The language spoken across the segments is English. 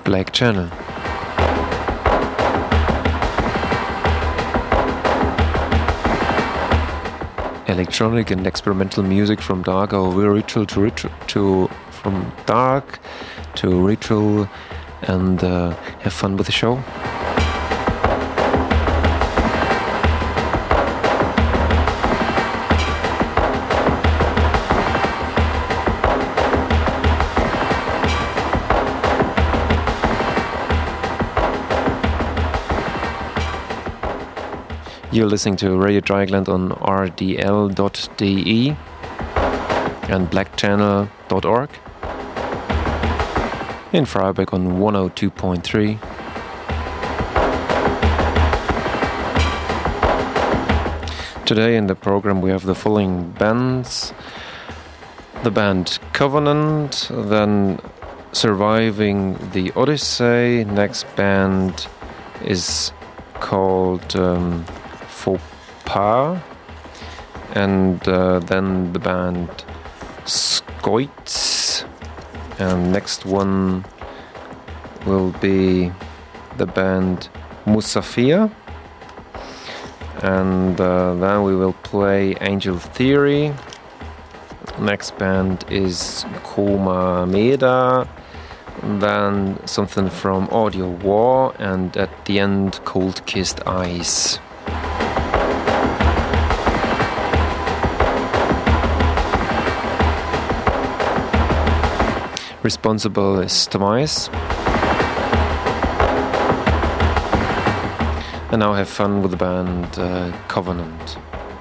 Black Channel. Electronic and experimental music from dark or ritual from dark to ritual, and have fun with the show. You're listening to Radio Dreieckland on rdl.de and blackchannel.org. In Freiburg on 102.3. Today in the program we have the following bands. The band Covenant, then Surviving the Odyssey. Next band is called Faux Pas, and then the band Skoits, and next one will be the band Musafir, and then we will play Angel Theory. Next band is Koma Meda, then something from Audio War, and at the end Cold Kissed Eyes. Responsible is Tamais. And now have fun with the band Covenant.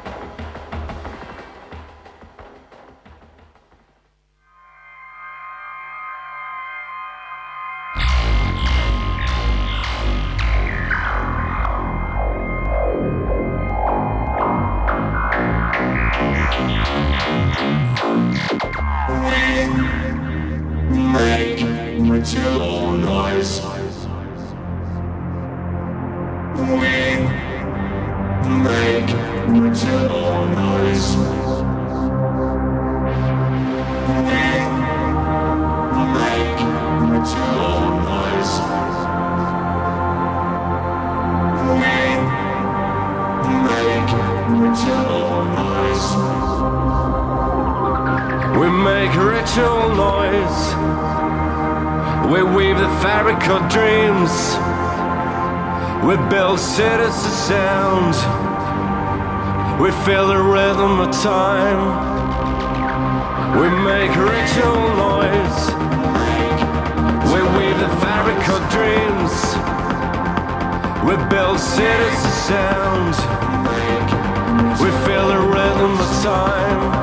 We make ritual noise. We weave the fabric of dreams. We build cities of sound. We feel the rhythm of time. We make ritual noise. We weave the fabric of dreams. We build cities of sound. We feel the rhythm of time.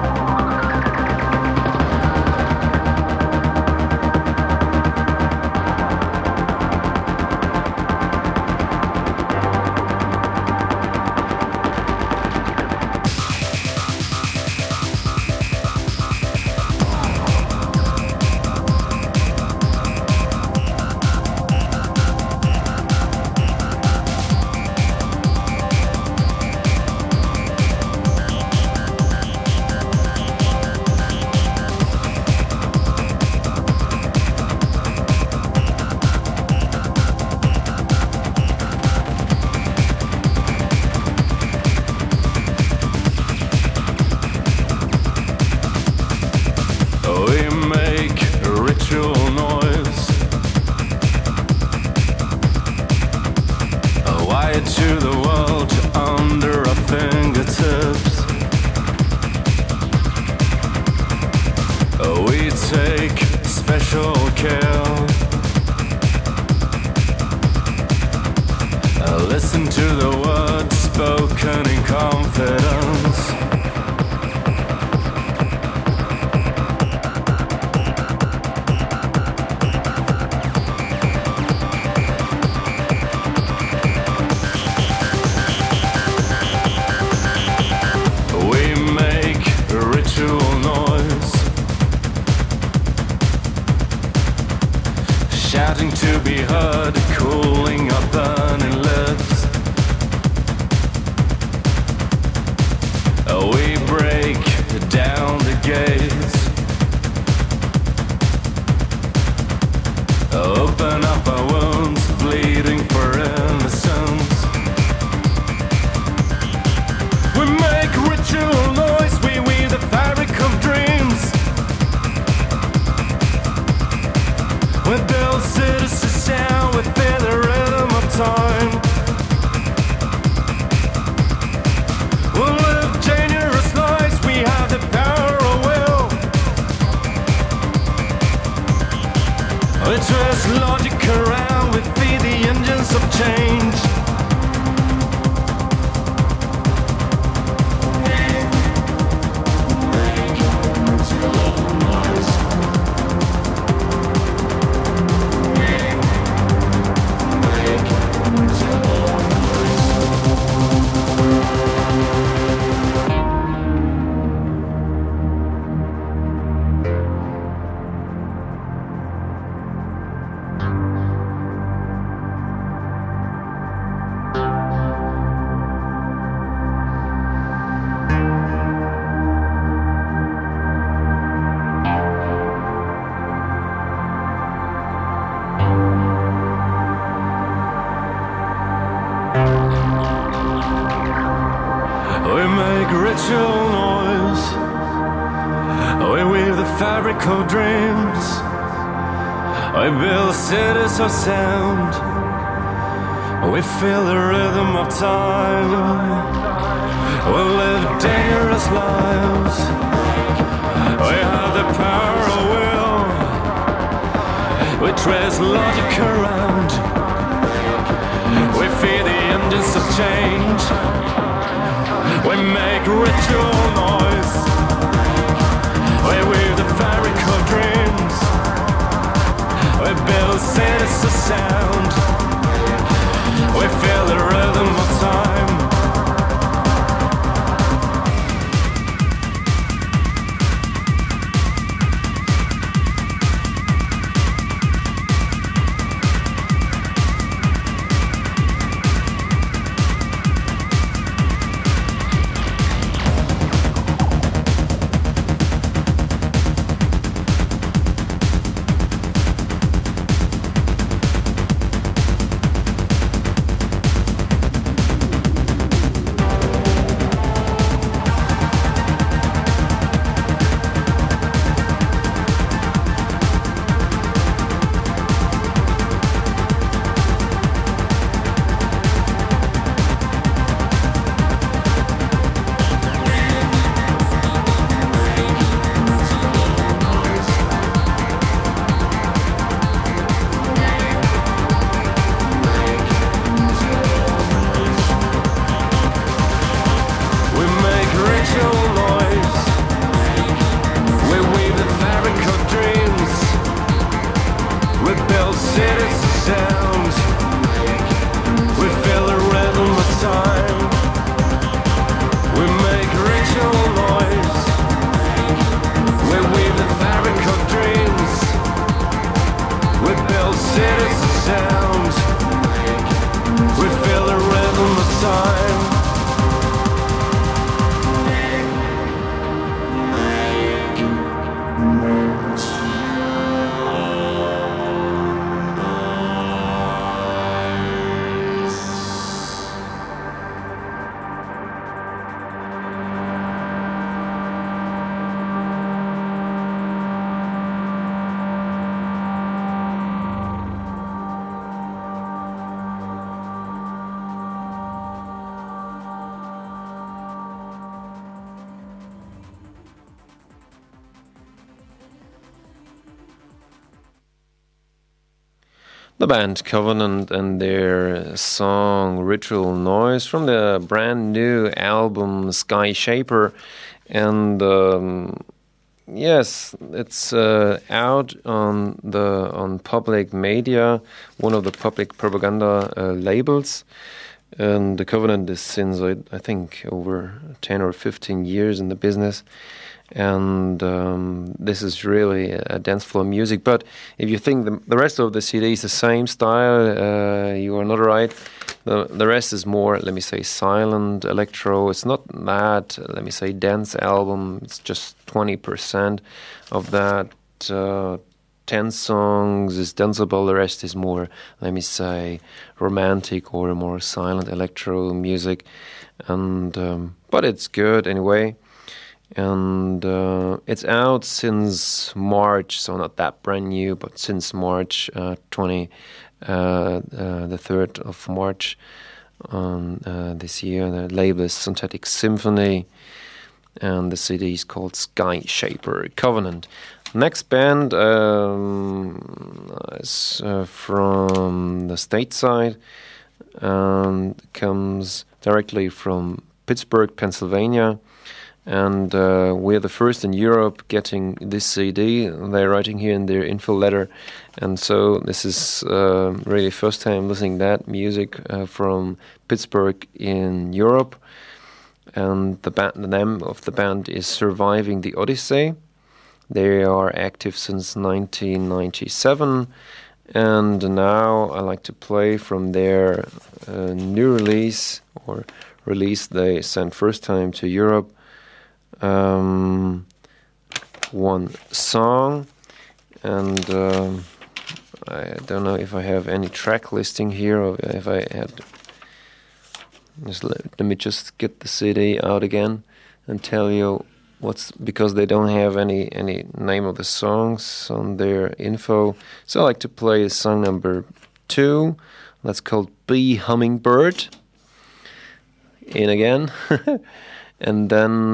Listen to the words spoken in confidence. We make ritual noise, shouting to be heard, cooling our burning lips. We break down the gates, open build cities to sound within the rhythm of time. We'll live dangerous lives, we have the power of will. We twist logic around, we feed the engines of change. We make ritual noise, we weave the fabric of dreams, we build cities of sound, we feel the rhythm of time. We live dangerous lives, we have the power of will, we trace logic around, we feed the engines of change. We make ritual noise, we weave the fabric of dreams, we build cities of sound, we feel the rhythm of time. The band Covenant and their song Ritual Noise from the brand new album Sky Shaper. And yes, it's out on public media, one of the public propaganda labels. And the Covenant is since, I think, over 10 or 15 years in the business. And this is really a dance floor music. But if you think the rest of the CD is the same style, you are not right. The rest is more, let me say, silent electro. It's not that, let me say, dance album. It's just 20% of that. 10 songs is danceable. The rest is more, let me say, romantic or more silent electro music. And but it's good anyway. and it's out since March, so not that brand new, but since March the 3rd of March this year. The label is Synthetic Symphony, and the CD is called Sky Shaper Covenant. Next band is from the stateside and comes directly from Pittsburgh, Pennsylvania. And we're the first in Europe getting this CD. They're writing here in their info letter. And so this is really first time listening that music from Pittsburgh in Europe. And the name of the band is Surviving the Odyssey. They are active since 1997. And now I like to play from their new release, or release they sent first time to Europe. One song, and I don't know if I have any track listing here, or if I had. Let me just get the CD out again and tell you because they don't have any name of the songs on their info. So I like to play song number 2. That's called Bee Hummingbird. In again. And then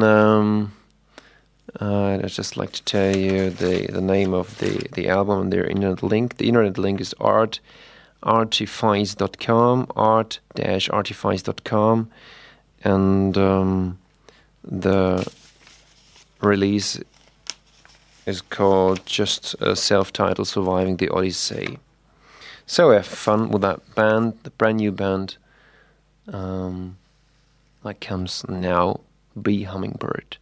I'd just like to tell you the name of the album and their internet link. The internet link is artifice.com, art-artifice.com, and the release is called just self-titled Surviving the Odyssey. So have fun with that band, the brand new band that comes now. Bee Hummingbird.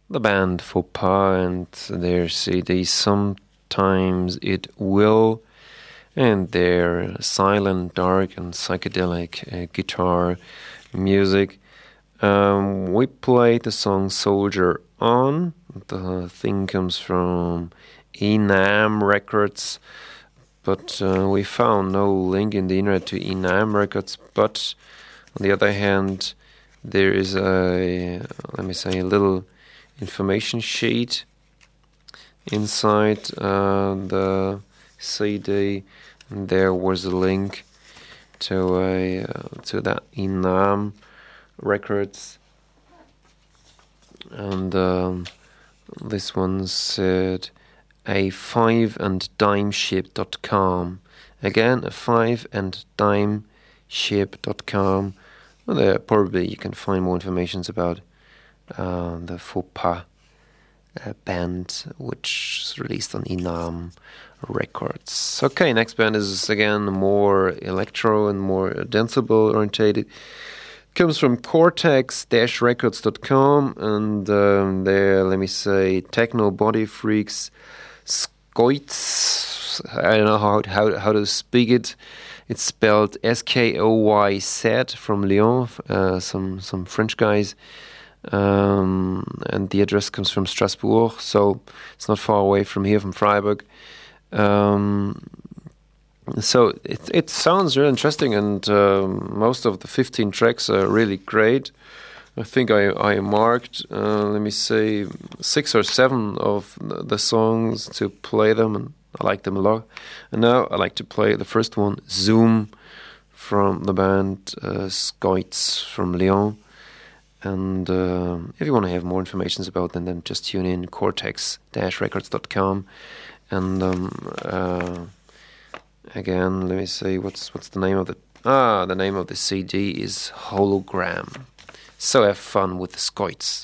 the band Faux Pas and their CD Sometimes It Will, and their silent, dark, and psychedelic guitar music. We played the song Soldier On. The thing comes from Enam Records, but we found no link in the internet to Enam Records. But on the other hand, there is a little information sheet inside the CD. And there was a link to that Enam Records, and this one said a 5anddimeship.com. Again, a 5anddimeship.com. Well, there probably you can find more information about the Faux Pas band, which is released on Enam Records. Okay, next band is again more electro and more danceable orientated. Comes from Cortex-Records.com, and there, let me say, Techno Body Freaks, Skoyz. I don't know how to speak it. It's spelled Skoyz from Lyon, some French guys. And the address comes from Strasbourg, so it's not far away from here, from Freiburg. So it sounds really interesting, and most of the 15 tracks are really great. I think I marked, let me say, 6 or 7 of the songs to play them, and I like them a lot. And now I like to play the first one, Zoom, from the band Skoyz from Lyon. And if you want to have more information about them, then just tune in, Cortex-Records.com. And again, let me see, what's the name of the name of the CD is Hologram. So have fun with the Skoyz.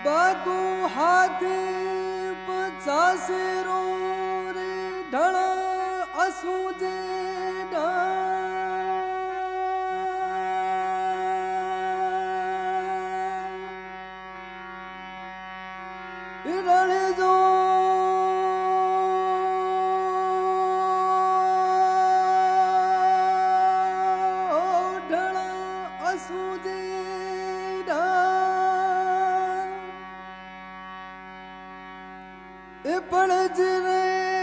बागो हाथी पचासे रो रे ढणा असूजे रण जो ढणा असूजे ए पड़ज रे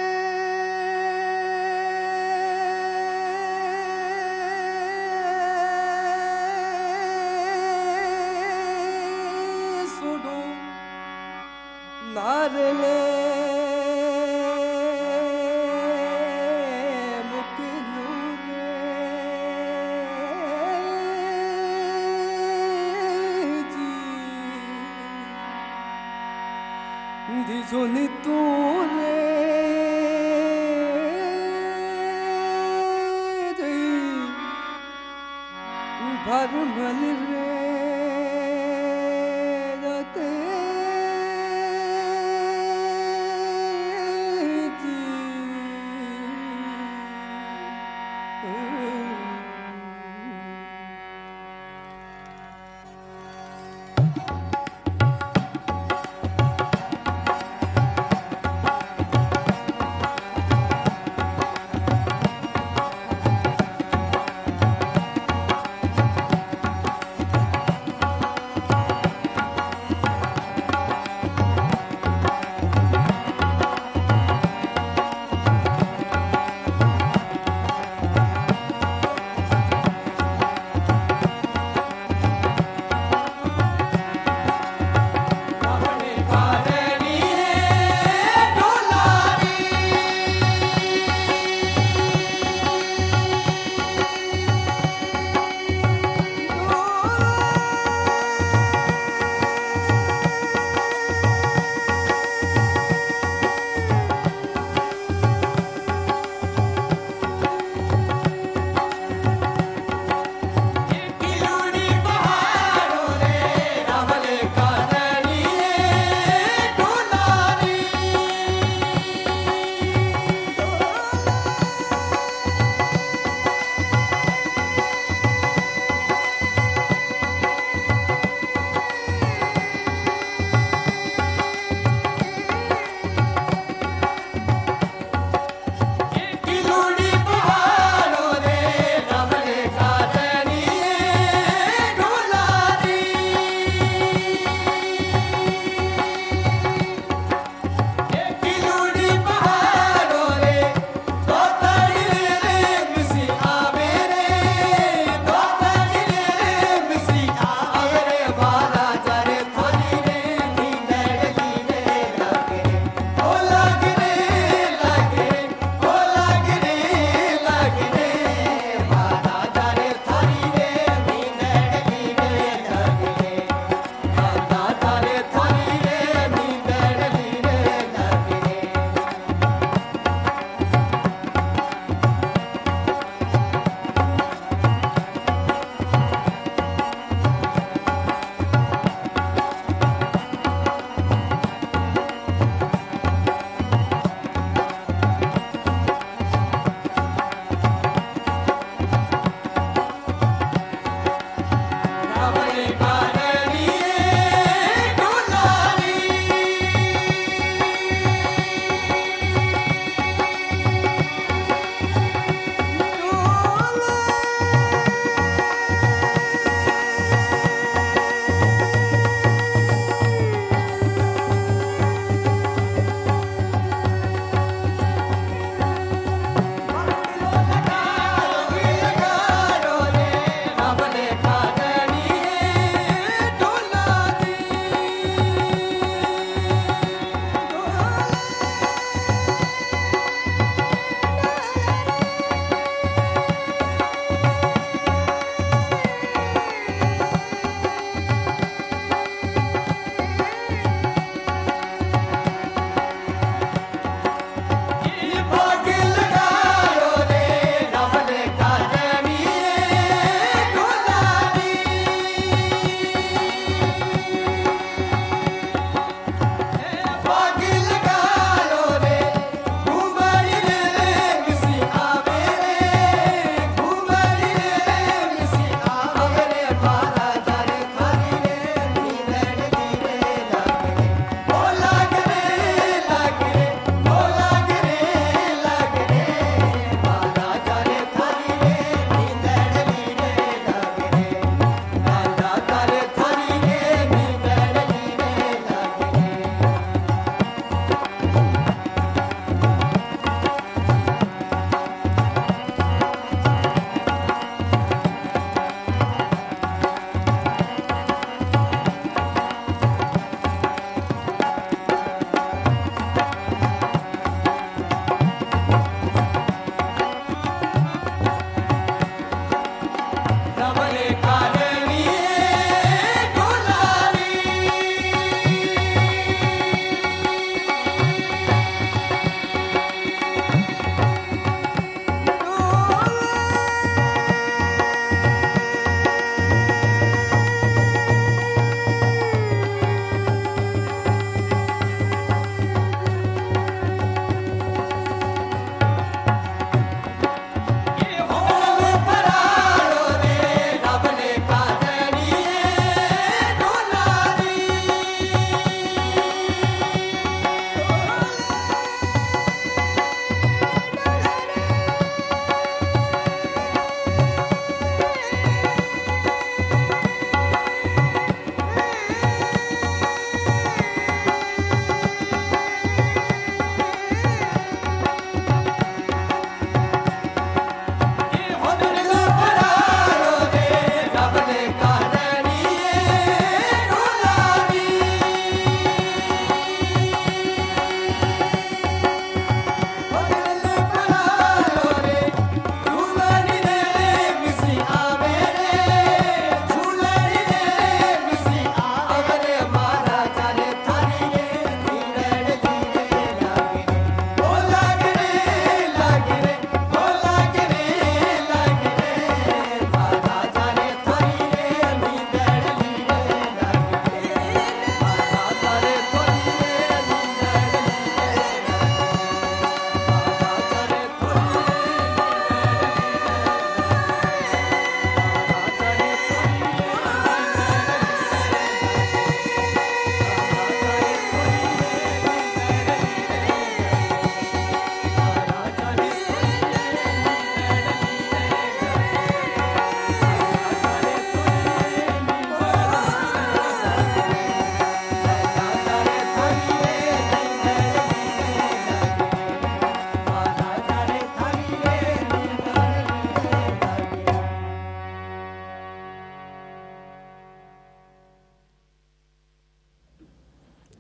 sudo नारले मुकलू रे जी दिजो नी तू रे भरमल रे जाते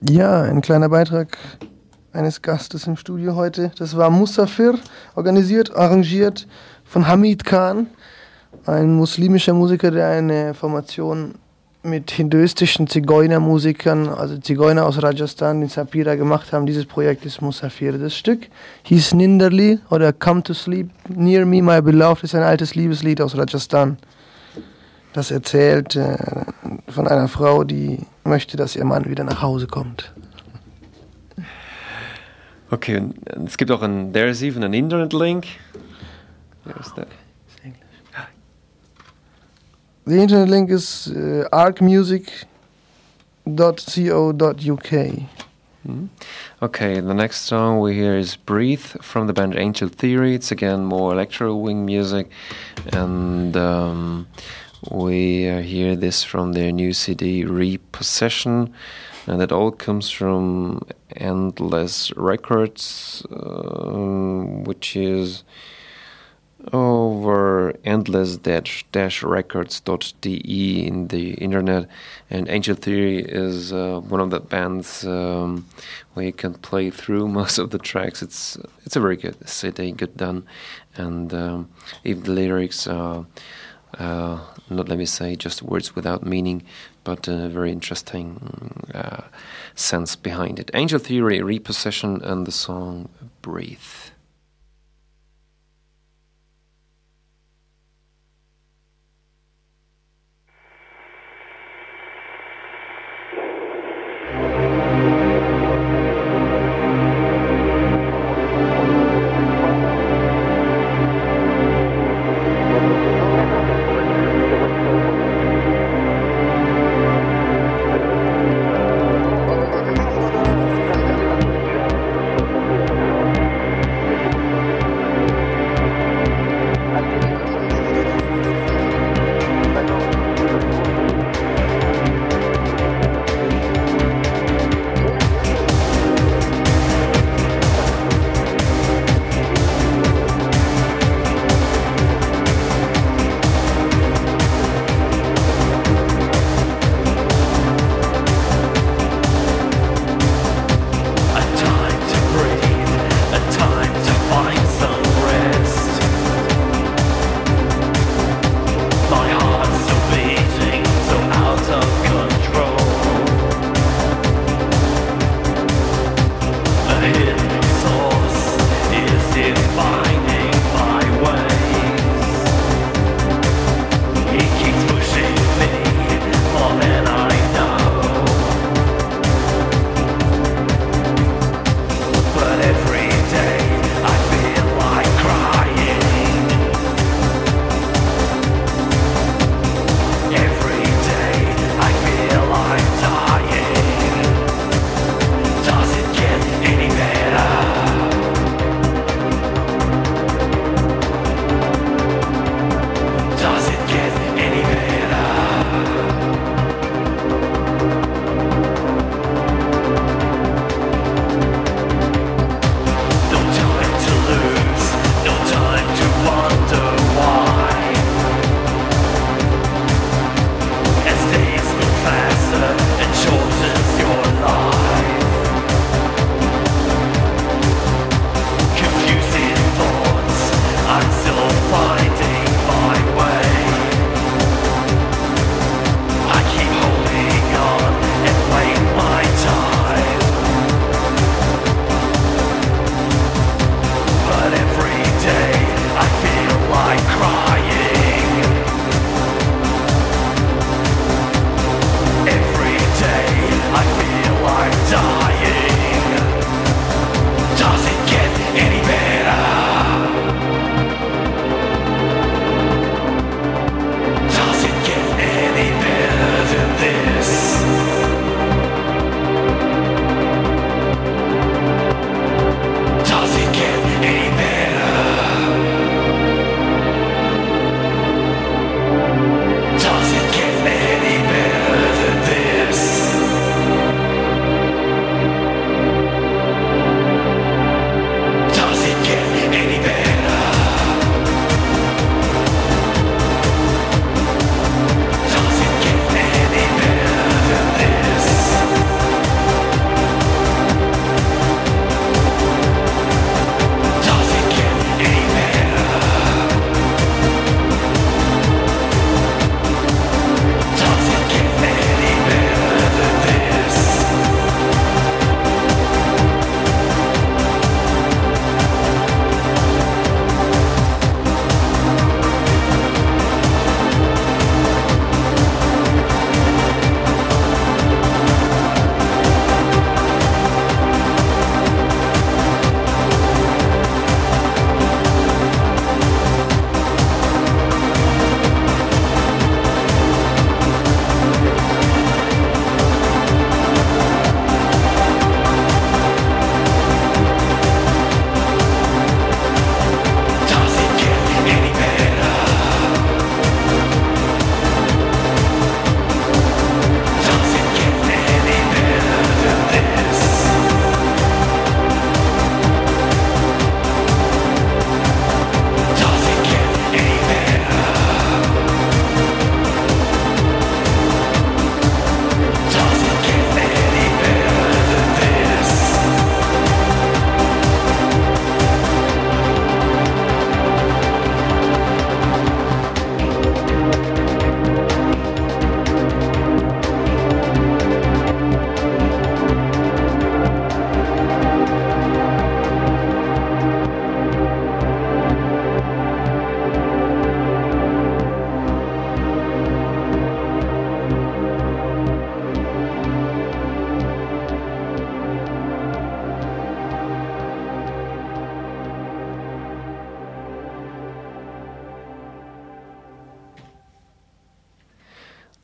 Ja, ein kleiner Beitrag eines Gastes im Studio heute. Das war Musafir, organisiert, arrangiert von Hamid Khan, ein muslimischer Musiker, der eine Formation mit hinduistischen Zigeunermusikern, also Zigeuner aus Rajasthan, in Sapira gemacht haben. Dieses Projekt ist Musafir. Das Stück hieß Ninderli oder Come to Sleep Near Me, My Beloved, ist ein altes Liebeslied aus Rajasthan. Das erzählt von einer Frau, die möchte, dass ihr Mann wieder nach Hause kommt. Okay, und es gibt auch there's even an internet link. There's that. The internet link is arcmusic.co.uk. Okay, the next song we hear is Breathe from the band Angel Theory. It's again more electro wing music, and we hear this from their new CD Repossession, and that all comes from Endless Records, which is over endless-records.de in the internet. And Angel Theory is one of the bands where you can play through most of the tracks. It's a very good CD, good done, and even the lyrics are not, let me say, just words without meaning, but a very interesting sense behind it. Angel Theory, Repossession, and the song Breathe.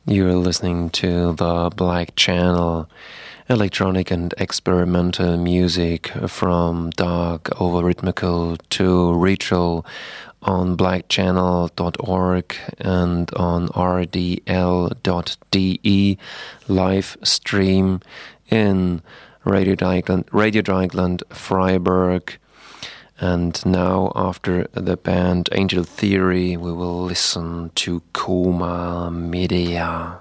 You're listening to the Black Channel, electronic and experimental music from dark over rhythmical to ritual on blackchannel.org and on rdl.de live stream in Radio Dreieckland Freiburg. And now, after the band Angel Theory, we will listen to Coma Medea.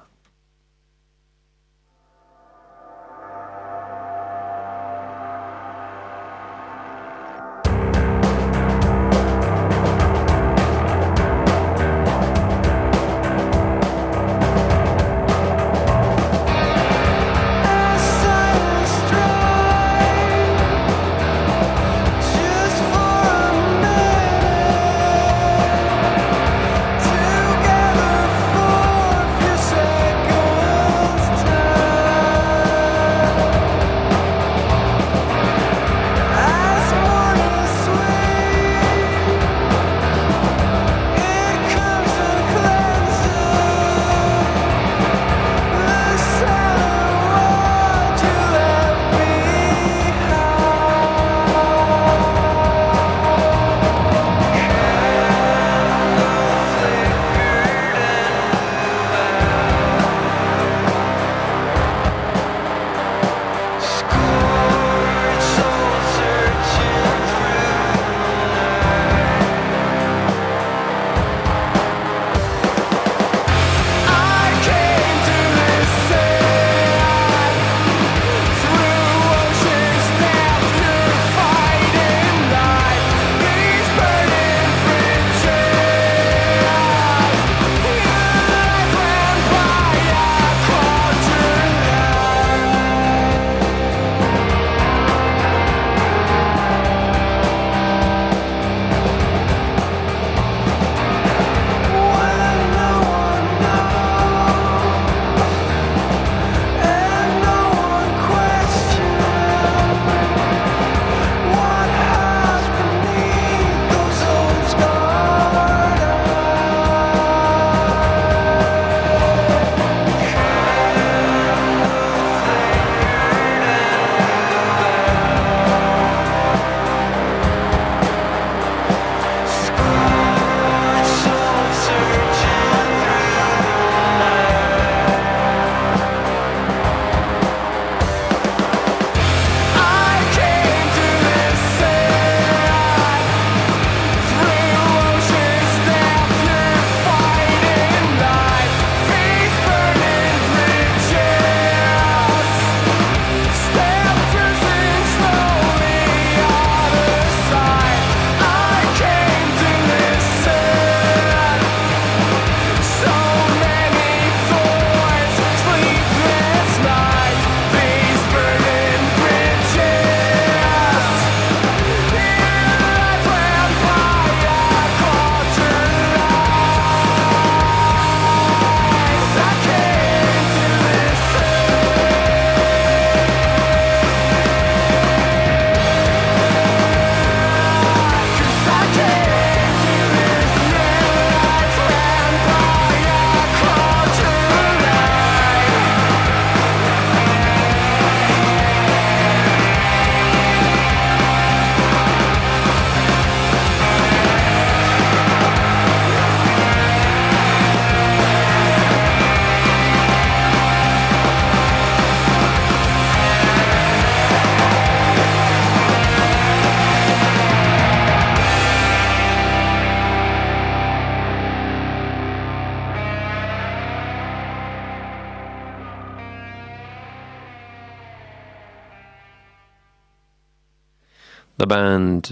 The band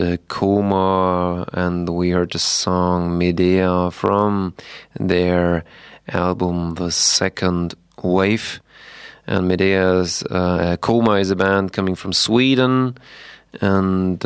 Coma, and we heard the song Medea from their album The Second Wave. And Medea's Coma is a band coming from Sweden, and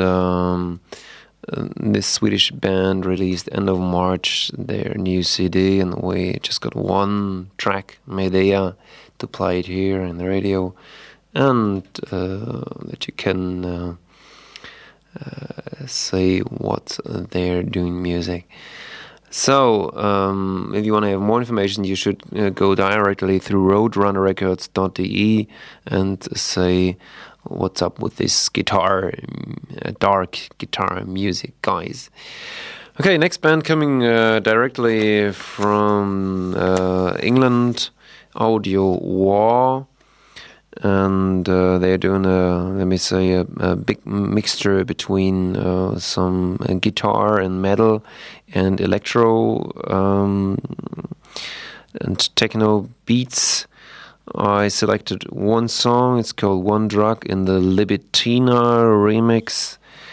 this Swedish band released end of March their new CD, and we just got one track, Medea, to play it here in the radio, and that you can say what they're doing music. So, if you want to have more information, you should go directly through roadrunnerrecords.de and say, what's up with this guitar, dark guitar music, guys. Okay, next band coming directly from England, Audio War. And they're doing a big mixture between some guitar and metal and electro and techno beats. I selected one song. It's called One Drug in the Libitina remix.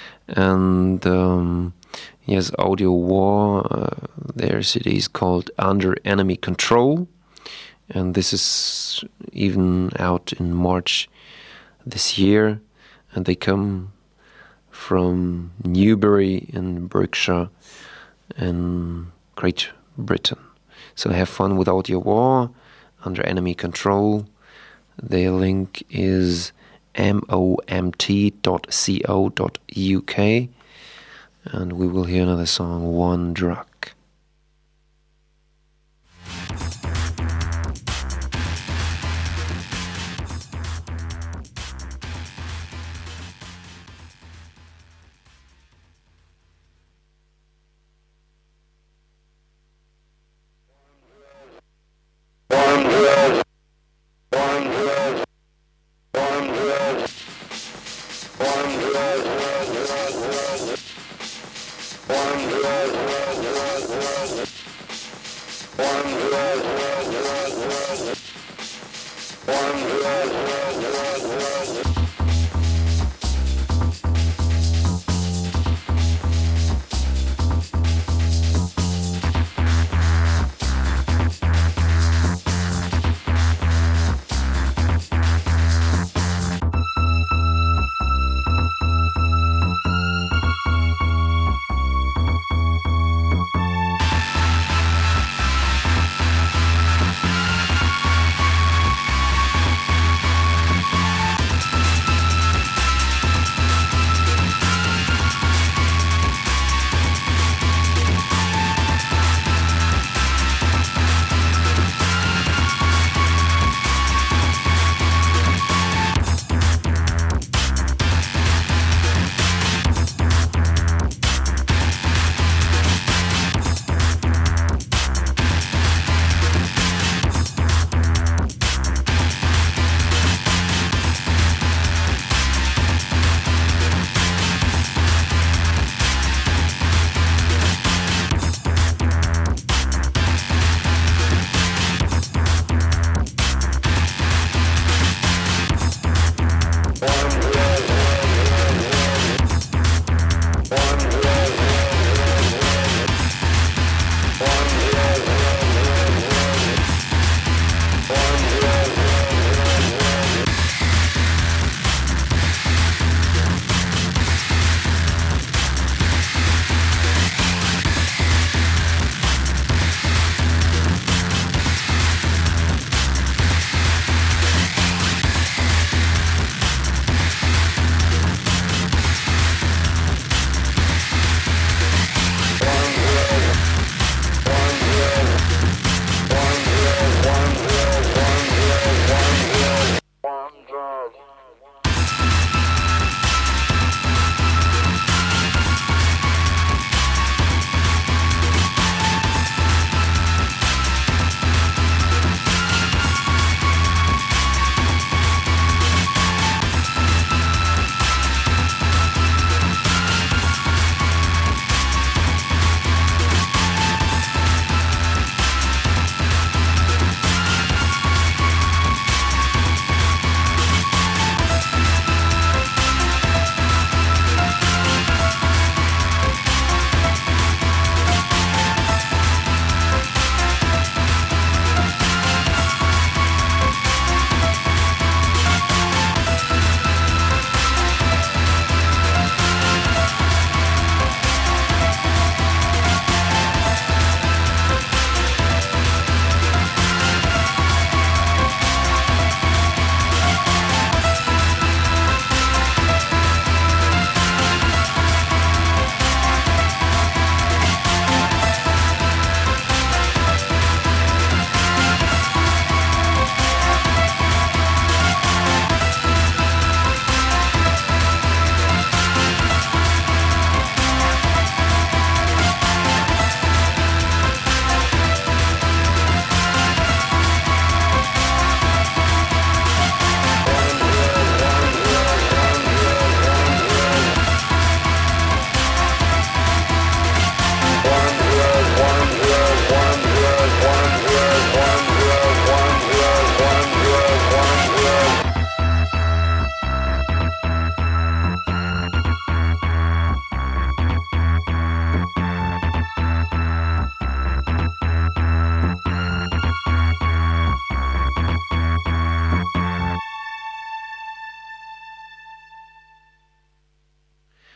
And yes, Audio War. Their CD is called Under Enemy Control. And this is even out in March this year. And they come from Newbury in Berkshire in Great Britain. So have fun with Audio War, Under Enemy Control. Their link is momt.co.uk. And we will hear another song, One Drug.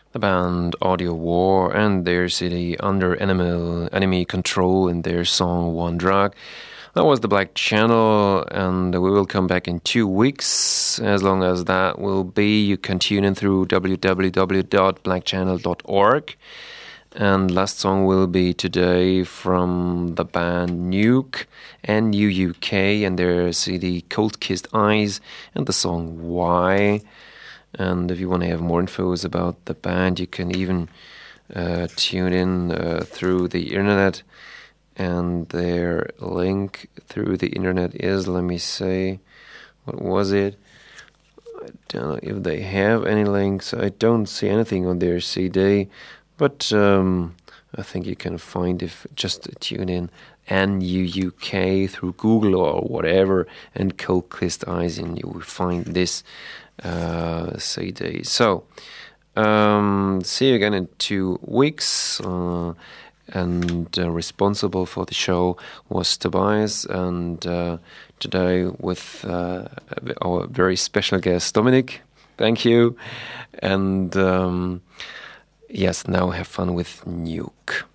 the band Audio War and their CD Under Enemy Control and their song One Drug. That was the Black Channel, and we will come back in 2 weeks. As long as that will be, you can tune in through www.blackchannel.org. And last song will be today from the band Nuke, N-U-U-K, and their CD Cold Kissed Eyes, and the song Why. And if you want to have more infos about the band, you can even tune in through the internet. And their link through the internet is, let me say, what was it? I don't know if they have any links. I don't see anything on their CD. But I think you can find, if just tune in N-U-U-K through Google or whatever, and Cold Kissed Eyes, and you will find this CD. So, see you again in 2 weeks. And responsible for the show was Tobias, and today with our very special guest, Dominic. Thank you. And yes, now have fun with Nuke.